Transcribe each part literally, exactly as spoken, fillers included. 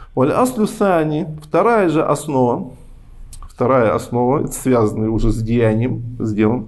Валь аслю сани, вторая же основа, вторая основа, связанная уже с деянием, с делом.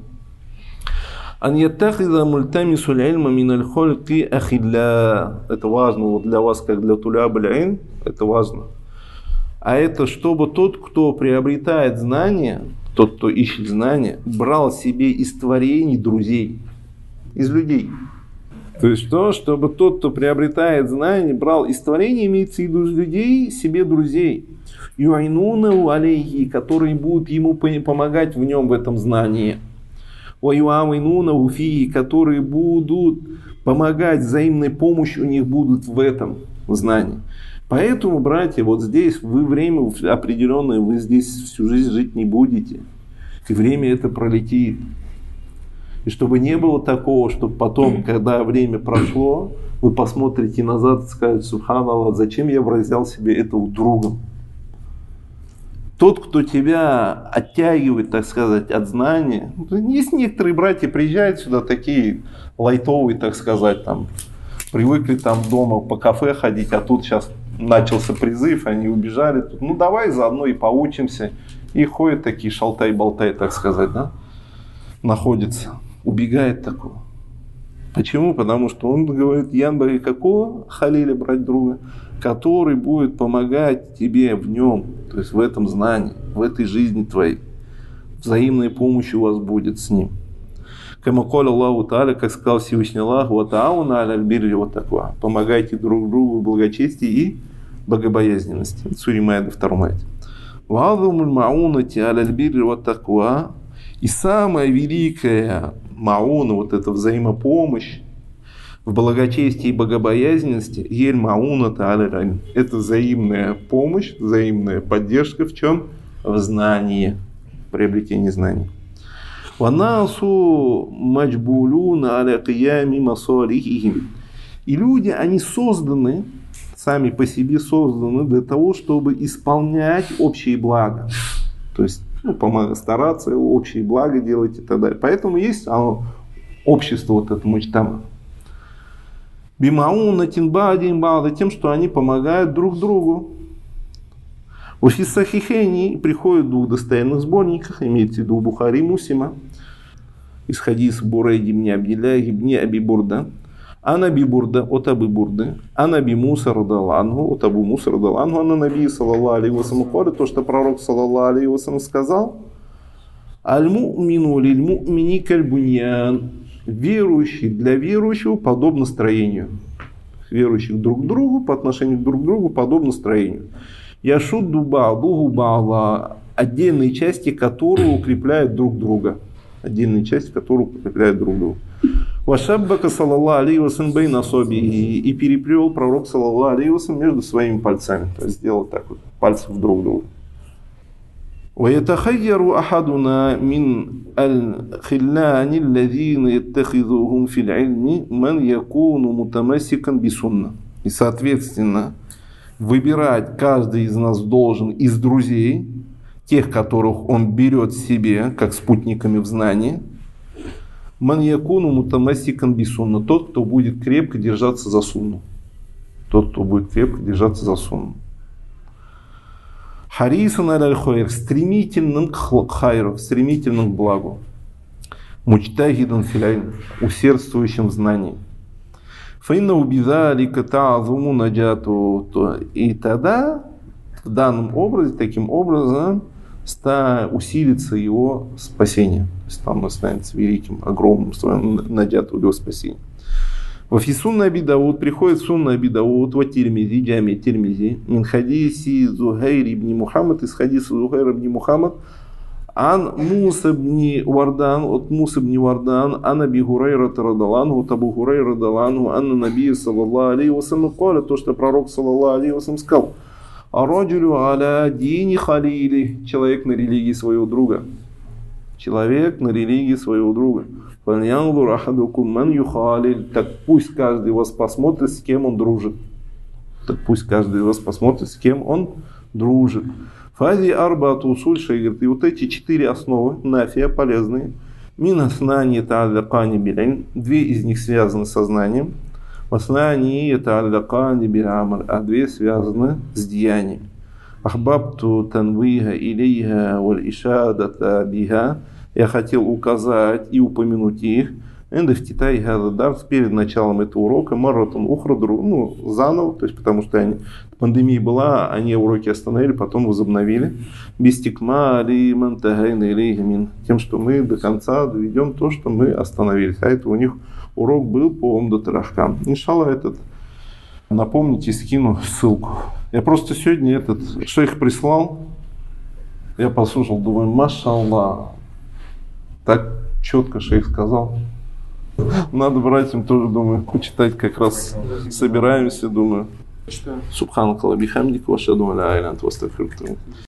Ан яттахиза мультамису л'ильма миналь хольки ахилля. Это важно вот для вас, как для туляб аль-илм, это важно. А это чтобы тот, кто приобретает знания, тот, кто ищет знания, брал себе из творений друзей, из людей. То есть то, чтобы тот, кто приобретает знания, брал из творений, имеется в виду из людей, себе друзей. Юайнунау алейхи, которые будут ему помогать в нем в этом знании. Ваюаминунау фии, которые будут помогать, взаимной помощью у них будут в этом знании. Поэтому, братья, вот здесь вы время определенное, вы здесь всю жизнь жить не будете. И время это пролетит. И чтобы не было такого, чтобы потом, когда время прошло, вы посмотрите назад и скажете: субханаллах, зачем я взял себе этого друга? Тот, кто тебя оттягивает, так сказать, от знания. Есть некоторые братья, приезжают сюда такие лайтовые, так сказать, там, привыкли там дома по кафе ходить, а тут сейчас начался призыв, они убежали. Тут, ну давай заодно и поучимся. И ходят такие шалтай-болтай, так сказать, да, находятся. Убегает такого. Почему? Потому что он говорит: янбаги какого халиля брать друга, который будет помогать тебе в нем, то есть в этом знании, в этой жизни твоей. Взаимная помощь у вас будет с ним. Кама каля Аллаху Тааля, как сказал Всевышний Аллах: ва таауна аляль бирри ва таква. Помогайте друг другу в благочестии и богобоязненности. Сура Маида, второй аят. Ва азамуль маунати аляль бирри ва таква. И самая великая мауна, вот эта взаимопомощь в благочестии и богобоязненности, ель мауната аль-илм. Это взаимная помощь, взаимная поддержка в чем? В знании, приобретении знаний. Ванасу маджбулуна аля киями масалихихим. И люди, они созданы, сами по себе созданы для того, чтобы исполнять общие блага. То есть, ну, помогать, стараться, общие блага делать и так далее. Поэтому есть оно, общество вот это муджтама. Бимауна тинбадин бада, тем, что они помогают друг другу. У фиссахихени приходят в двух достоверных сборниках, имеется в виду Бухари и Муслима, из хадиса Бурейди ибн Абдилля ибн Аби Бурда. Ан Аби Бурда от Аби Бурды, ан Аби Муса радаллаху анху, от Абу Муса радаллаху анху, анна наби саллаллаху алейхи ва саллям, то, что пророк саллаллаху алейхи ва саллям сказал: аль-му'мину лиль-му'мини каль-буньян. Верующий для верующего подобно строению. Верующих друг к другу по отношению друг к другу подобно строению. Яшудду ба'духу ба'да, отдельные части которого укрепляют друг друга. Отдельные части которого укрепляют друг друга. Вашаббака саллаллаху алейхи ва саллям бейна асабихи, и переплел пророк саллаллаху алейхи ва саллям между своими пальцами. То есть сделал так вот, пальцев друг друга. ويتخير أحدنا من الخلان الذين يتخذوهم في العلم من يكون متمسكا بسنة. И, соответственно, выбирать каждый из нас должен из друзей, тех, которых он берет себе, как спутниками в знании, ман якуну мутамассикан бисунна, тот, кто будет крепко держаться за сунну. Тот, кто будет крепко держаться за сунну. Харисан аль хайр, стремительным к хайру, стремительным к благу. Мучтахидан филайн, усердствующим в знании. Фаинна убизалика та'азуму наджату. И тогда, в данном образе, таким образом, усилится его спасение. То есть там останется великим, огромным своим наджату, его спасение. В Сунна Аби Дауд приходит Сунна Аби Дауд в Тирмизи, Джами Тирмизи, мин хадиси Зухайр ибн Мухаммад, из хадиса Зухайр ибн Мухаммад, ан Муса ибн Вардан, от Муса ибн Вардан, ан Аби Хурайра радаллаху, от Абу Хурайра радаллаху, анна Наби саллаллаху алейхи ва саллям, то, что пророк саллаллаху алейхи ва саллям сказал: араджулю аля дини халили, человек на религии своего друга. Человек на религии своего друга. Так пусть каждый из вас посмотрит, с кем он дружит. Так пусть каждый из вас посмотрит, с кем он дружит. Фази арбату усуль шейгрт. И вот эти четыре основы, нафия, полезные. Мина знание та'аллакани билайн. Две из них связаны со знанием. Васнани ятааллакани би'амаль, а две связаны с деянием. Ахбабту танвиха илейха валь ишадата биха. Я хотел указать и упомянуть их. Эндефтитай гададарс перед началом этого урока маратон ухрадру, ну, заново, то есть потому что они, пандемия была, они уроки остановили, потом возобновили. Бистикма али мантагайна илейхамин. Тем, что мы до конца доведем то, что мы остановились. А это у них урок был по Умдат аль-Ахкам. Иншаллах, этот, напомните, скину ссылку. Я просто сегодня этот шейх прислал, я послушал, думаю, машаллах. Так четко шейх сказал. Надо братьям тоже, думаю, почитать, как раз собираемся, думаю. Субханакаллаху ва бихамдика, ва ашхаду ан ла иляха илля анта, астагфирука.